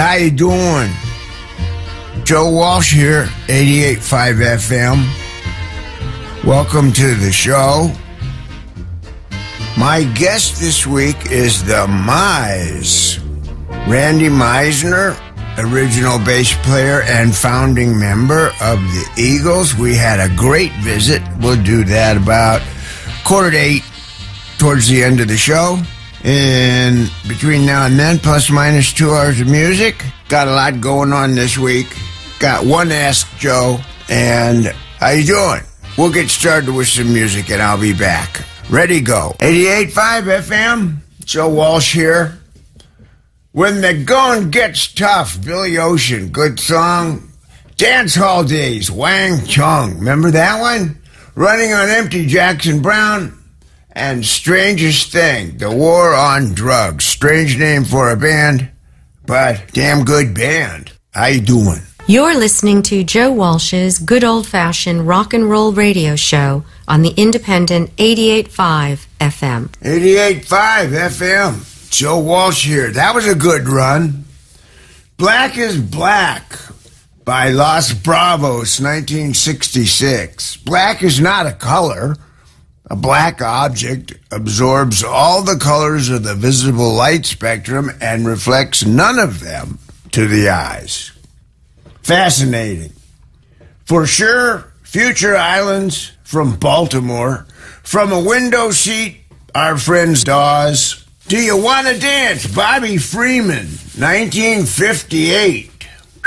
how you doing? Joe Walsh here, 88.5 FM. Welcome to the show. My guest this week is the Mize. Randy Meisner, original bass player and founding member of the Eagles. We had a great visit. We'll do that about 7:45 towards the end of the show. And between now and then, plus minus 2 hours of music. Got a lot going on this week. Got one Ask Joe. And how you doing? We'll get started with some music and I'll be back. Ready, go. 88.5 FM. Joe Walsh here. When the Going Gets Tough, Billy Ocean. Good song. Dance Hall Days, Wang Chung. Remember that one? Running on Empty, Jackson Brown. And Strangest Thing, The War on Drugs. Strange name for a band, but damn good band. How you doing? You're listening to Joe Walsh's good old-fashioned rock and roll radio show on the independent 88.5 FM. 88.5 FM. Joe Walsh here. That was a good run. Black is Black by Los Bravos, 1966. Black is not a color. A black object absorbs all the colors of the visible light spectrum and reflects none of them to the eyes. Fascinating. For sure, Future Islands from Baltimore. From a window seat, our friends Dawes. Do You Want to Dance? Bobby Freeman, 1958.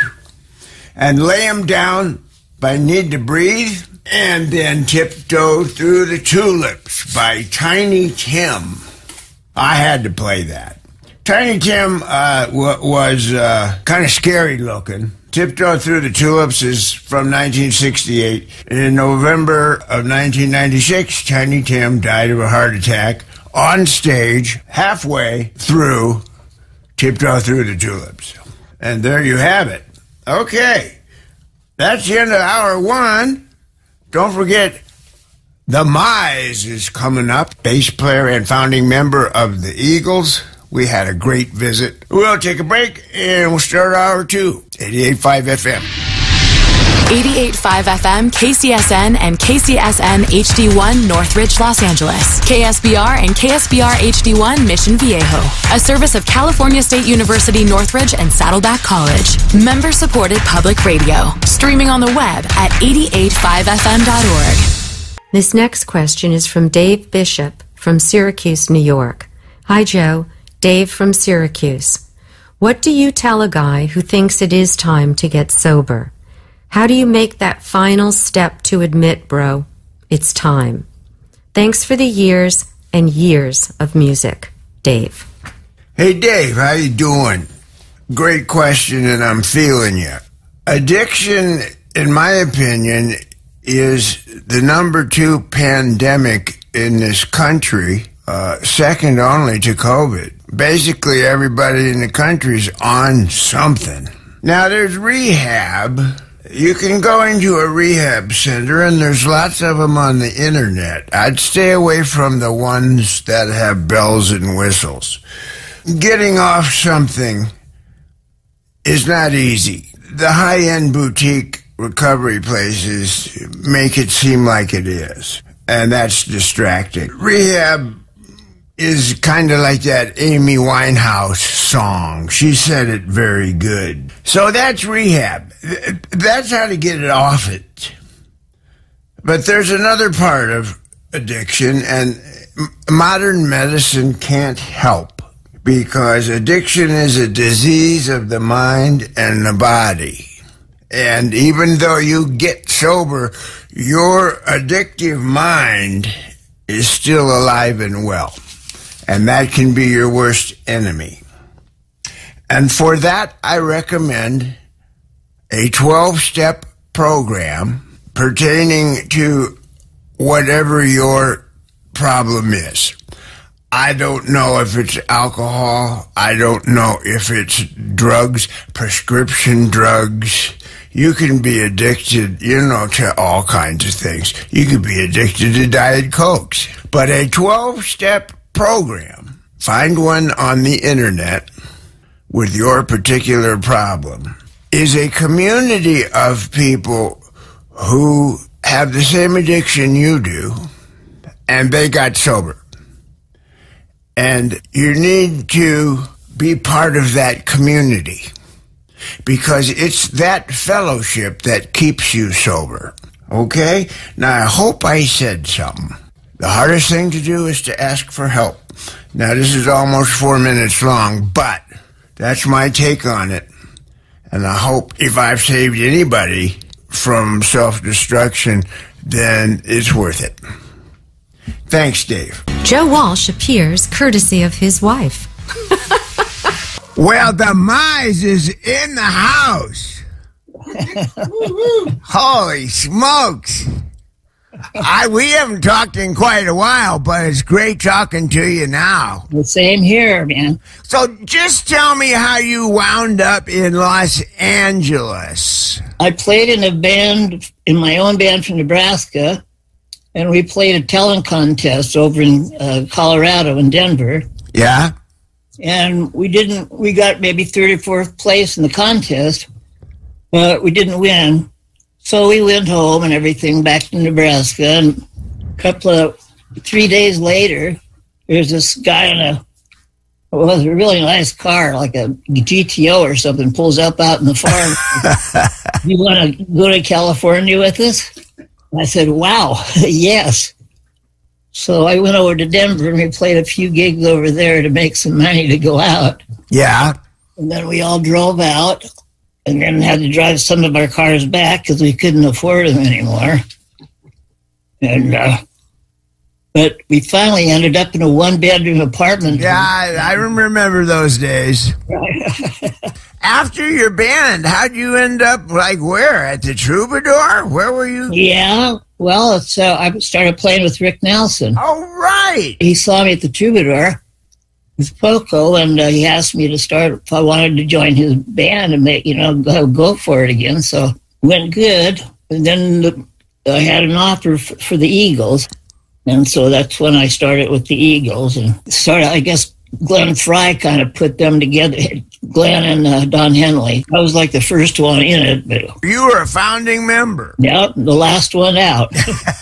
And Lay 'Em Down by Need to Breathe. And then Tiptoe Through the Tulips by Tiny Tim. I had to play that. Tiny Tim was kind of scary looking. Tiptoe Through the Tulips is from 1968. And in November of 1996, Tiny Tim died of a heart attack on stage halfway through Tiptoe Through the Tulips. And there you have it. Okay. That's the end of hour one. Don't forget, the Mize is coming up, bass player and founding member of the Eagles. We had a great visit. We'll take a break, and we'll start hour two, 88.5 FM. 88.5 FM, KCSN, and KCSN HD1, Northridge, Los Angeles. KSBR and KSBR HD1, Mission Viejo. A service of California State University, Northridge, and Saddleback College. Member-supported public radio. Streaming on the web at 885fm.org. This next question is from Dave Bishop from Syracuse, New York. Hi, Joe. Dave from Syracuse. What do you tell a guy who thinks it is time to get sober? How do you make that final step to admit, bro, it's time? Thanks for the years and years of music. Dave. Hey, Dave, how you doing? Great question, and I'm feeling you. Addiction, in my opinion, is the number 2 pandemic in this country, second only to COVID. Basically, everybody in the country's on something. Now, there's rehab. You can go into a rehab center, and there's lots of them on the internet. I'd stay away from the ones that have bells and whistles. Getting off something is not easy. The high-end boutique recovery places make it seem like it is, and that's distracting. Rehab is kind of like that Amy Winehouse song. She said it very good. So that's rehab. That's how to get it off it. But there's another part of addiction, and modern medicine can't help, because addiction is a disease of the mind and the body. And even though you get sober, your addictive mind is still alive and well. And that can be your worst enemy. And for that, I recommend a 12-step program pertaining to whatever your problem is. I don't know if it's alcohol. I don't know if it's drugs, prescription drugs. You can be addicted, to all kinds of things. You could be addicted to Diet Cokes. But a 12-step program, find one on the internet, with your particular problem is a community of people who have the same addiction you do, and they got sober. And you need to be part of that community because it's that fellowship that keeps you sober. Okay? Now, I hope I said something. The hardest thing to do is to ask for help. Now, this is almost 4 minutes long, but that's my take on it. And I hope if I've saved anybody from self-destruction, then it's worth it. Thanks, Dave. Joe Walsh appears courtesy of his wife. Well, the Mize is in the house. Holy smokes. We haven't talked in quite a while, but it's great talking to you now. The same here, man. So just tell me how you wound up in Los Angeles. I played in a band, in my own band from Nebraska, and we played a talent contest over in Colorado, in Denver. Yeah? And we got maybe 34th place in the contest, but we didn't win. So we went home and everything back to Nebraska. And a 3 days later, there's this guy in a really nice car, like a GTO or something, pulls up out in the farm. You want to go to California with us? I said, wow, yes. So I went over to Denver and we played a few gigs over there to make some money to go out. Yeah. And then we all drove out and then had to drive some of our cars back because we couldn't afford them anymore. And but we finally ended up in a one-bedroom apartment. Yeah, I remember those days. After your band, how'd you end up, like, where? At the Troubadour? Where were you? Yeah, well, I started playing with Rick Nelson. Oh, right. He saw me at the Troubadour with Poco, and he asked me to start, if I wanted to join his band and go for it again. So went good. And then I had an offer for the Eagles. And so that's when I started with the Eagles. And I guess Glenn Frey kind of put them together, Glenn and Don Henley. I was like the first one in it. But you were a founding member. Yep, the last one out.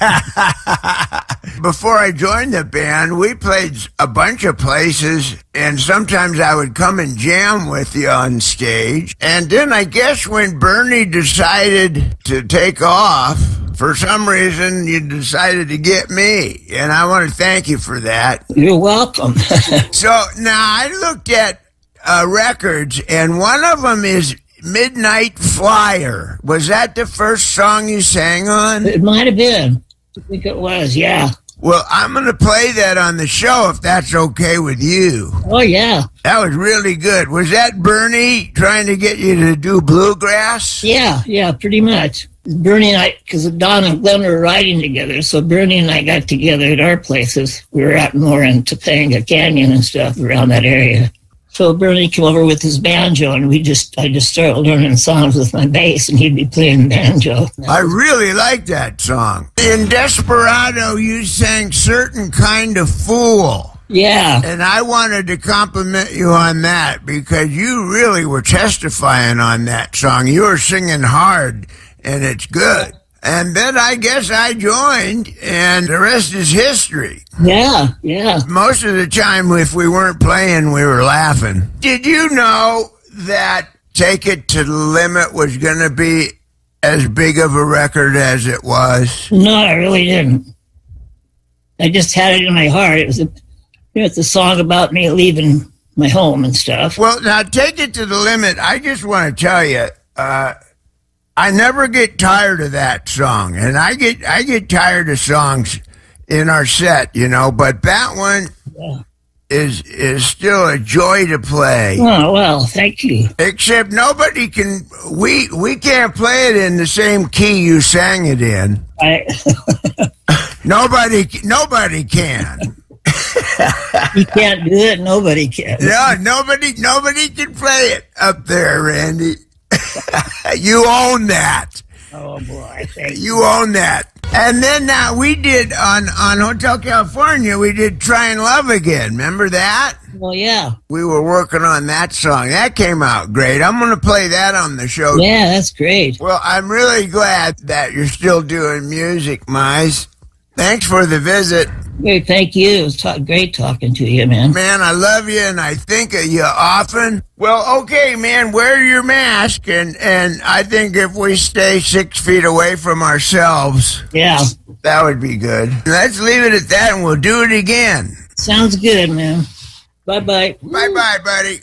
Before I joined the band, we played a bunch of places, and sometimes I would come and jam with you on stage. And then I guess when Bernie decided to take off, for some reason, you decided to get me, and I want to thank you for that. You're welcome. So now I looked at records, and one of them is Midnight Flyer. Was that the first song you sang on? It might have been. I think it was, yeah. Well, I'm going to play that on the show if that's okay with you. Oh, yeah. That was really good. Was that Bernie trying to get you to do bluegrass? Yeah, pretty much. Bernie and I, because Don and Glenn were riding together, so Bernie and I got together at our places. We were out more in Topanga Canyon and stuff around that area. So Bernie came over with his banjo, and I just started learning songs with my bass, and he'd be playing banjo. I really like that song. In Desperado, you sang Certain Kind of Fool. Yeah. And I wanted to compliment you on that because you really were testifying on that song. You were singing hard, and it's good. And then I guess I joined, and the rest is history. Yeah. Most of the time, if we weren't playing, we were laughing. Did you know that Take It to the Limit was going to be as big of a record as it was? No, I really didn't. I just had it in my heart. It was it's a song about me leaving my home and stuff. Well, now, Take It to the Limit, I just want to tell you, I never get tired of that song, and I get tired of songs in our set, but that one is still a joy to play. Oh, well, thank you. Except nobody can, we can't play it in the same key you sang it in. Nobody can. You can't do it, nobody can. No, nobody can play it up there, Randy. You own that. Oh, boy. Thank you own that. And then we did on Hotel California, we did Try and Love Again. Remember that? Well, yeah. We were working on that song. That came out great. I'm going to play that on the show. Yeah, that's great. Well, I'm really glad that you're still doing music, Mize. Thanks for the visit. Great, thank you. It was great talking to you, man. Man, I love you and I think of you often. Well, okay, man, wear your mask. And I think if we stay 6 feet away from ourselves, Yeah. that would be good. Let's leave it at that and we'll do it again. Sounds good, man. Bye-bye. Bye-bye, buddy.